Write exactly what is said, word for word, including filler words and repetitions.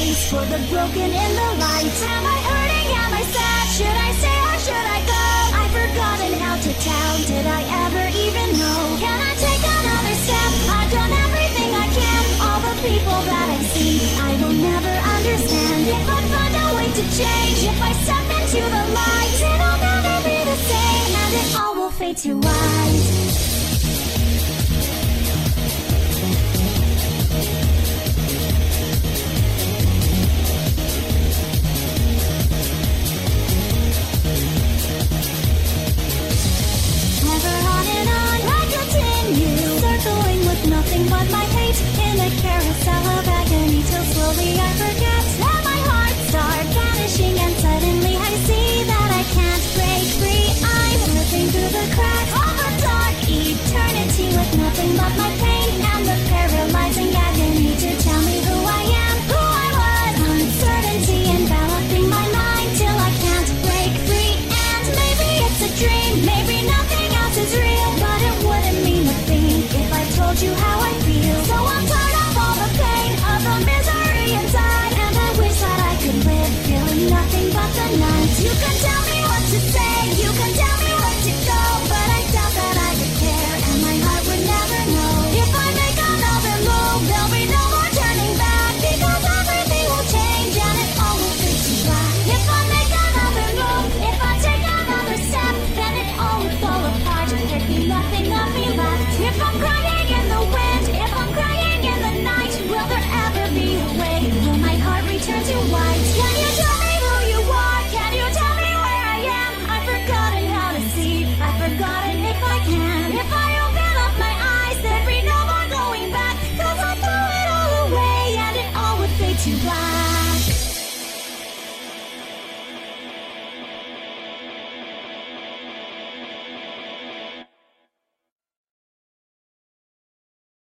place for the broken in the light. Am I hurting? Am I sad? Should I stay or should I go? I've forgotten how to tell. Did I ever even know? Can I take another step? I've done everything I can. All the people that I see, I will never understand. If I find a way to change, if I step into the light, it'll never be the same, and it all will fade to white.